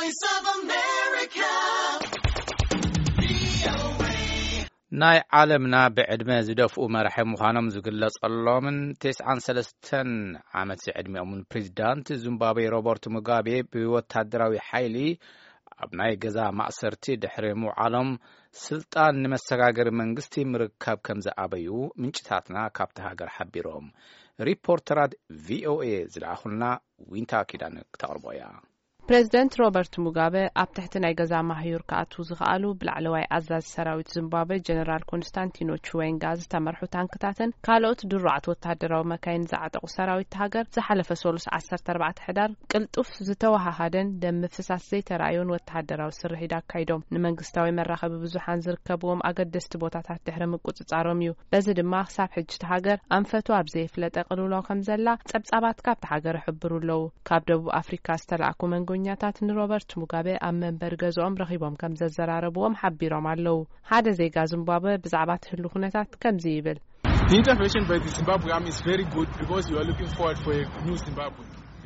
Voice of America. ናይ ዓለምና ብዕድመ ዝደፍኡ መራሒ ምዃኖም ዝግለጸሎምን 93 ዓመት ዕድሜኦም ፕሬዝዳንት ዚምባብዌ ሮበርት ሙጋቤ ብወታደራዊ ሓይሊ ኣብ ናይ ገዛ ማእሰርቲ ድሕሪ ምውዓሎም ስልጣን ንመሰጋገሪ መንግስቲ ምርካብ ከም ዝኣበዩ ምንጭታትና ካብቲ ሃገር ሓቢሮም ሪፖርተራት ቪኦኤ ዝለኣኹልና ዊንታ ኪዳን ክተቕርቦያ ፕሬዝዳንት ሮበርት ሙጋቤ ኣብ ትሕቲ ናይ ገዛ ማህዩር ከኣቱ ዝኽኣሉ ብላዕለዋይ ኣዛዚ ሰራዊት ዚምባብዌ ጀነራል ኮንስታንቲኖ ቺዌንጋ ዝተመርሑ ታንክታትን ካልኦት ድሩዓት ወታደራዊ መካይን ዝዓጠቑ ሰራዊት ሃገር ዝሓለፈ ሰሉስ 14 ሕዳር ቅልጡፍ ዝተወሃሃደን ደም ምፍሳስ ዘይተረኣዮን ወታደራዊ ስርሒት ኣካይዶም ንመንግስታዊ መራኸቢ ብዙሓን ዝርከብዎም ኣገደስቲ ቦታታት ድሕሪ ምቁፅጻሮም እዩ በዚ ድማ ክሳብ ሕጂ ሃገር ኣንፈቱ ኣብ ዘይፍለጠ ቅልውላው ከም ዘላ ጸብጻባት ካብቲ ሃገር ይሕብሩ ኣለዉ ካብ ደቡብ አፍሪካ ዝተላእኩ ጎኛታት ንሮበርት ሙጋቤ ኣብ መንበር ገዝኦም ረኺቦም ከም ዘዘራረብዎም ሓቢሮም ኣለዉ ሓደ ዜጋ ዚምባብዌ ብዛዕባ ትህሉ ኩነታት ከምዚ ይብል The intervention by the Zimbabwe army is very good because you are looking forward for a new Zimbabwe.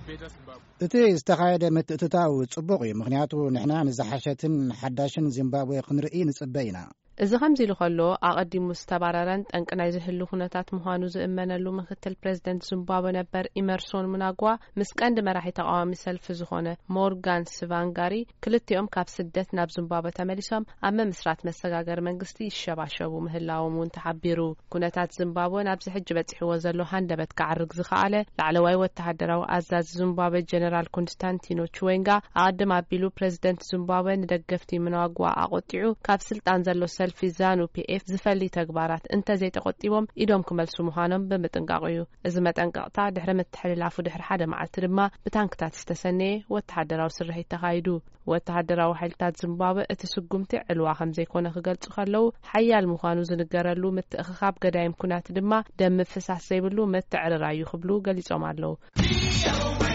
እቲ ዝተኻየደ ምትእትታው ጽቡቕ እዩ ምክንያቱ ንሕና ንዝሓሸትን ሓዳሽን ዚምባብዌ ክንርኢ ንጽበ ኢና እዚ ከምዚ ኢሉ ከሎ ኣቐዲሙ ዝተባረረን ጠንቂ ናይ ዝህሉ ኩነታት ምዃኑ ዝእመነሉ ምክትል ፕሬዝደንት ዚምባብዌ ነበር ኢመርሶን ምናጓ ምስ ቀንዲ መራሒ ተቃዋሚ ሰልፊ ዝኾነ ሞርጋን ስቫንጋሪ ክልቲኦም ካብ ስደት ናብ ዚምባብዌ ተመሊሶም ኣብ ምምስራት መሰጋገሪ መንግስቲ ይሸባሸቡ ምህላዎም እውን ተሓቢሩ ኩነታት ዚምባብዌ ናብዚ ሕጂ በፂሕዎ ዘሎ ሃንደበት ክዓርግ ዝኸኣለ ላዕለዋይ ወተሃደራዊ ኣዛዚ ዚምባብዌ ጀነራል ኮንስታንቲኖ ቺዌንጋ ኣቀድም ኣቢሉ ፕሬዝደንት ዚምባብዌ ንደገፍቲ ምናጓ ኣቆጢዑ ካብ ስልጣን ዘሎ ሰልፊ ዛኑ ፒኤፍ ዝፈሊ ተግባራት እንተ ዘይተቆጢቦም ኢዶም ክመልሱ ምዃኖም ብምጥንቃቅ እዩ እዚ መጠንቀቅታ ድሕሪ ምትሕልላፉ ድሕሪ ሓደ መዓልቲ ድማ ብታንክታት ዝተሰነየ ወተሃደራዊ ስርሒት ተኻይዱ ወተሃደራዊ ሓይልታት ዚምባብዌ እቲ ስጉምቲ ዕልዋ ከም ዘይኮነ ክገልጹ ከለዉ ሓያል ምዃኑ ዝንገረሉ ምትእኽኻብ ገዳይም ኩናት ድማ ደም ምፍሳስ ዘይብሉ ምትዕርራዩ ክብሉ ገሊጾም ኣለዉ